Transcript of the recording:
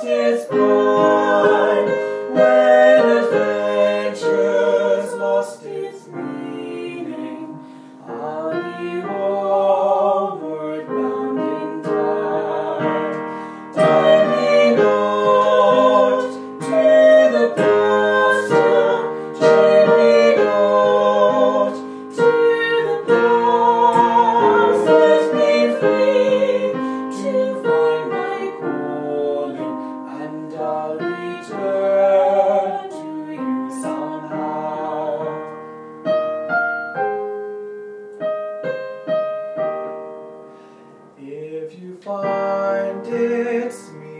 is gone, when adventure's lost its meaning, I'll be homeward bound in time. Tie me not to the pasture, chain me not to the past. Let me free to find my calling, and I'll return to you somehow. If you find it's me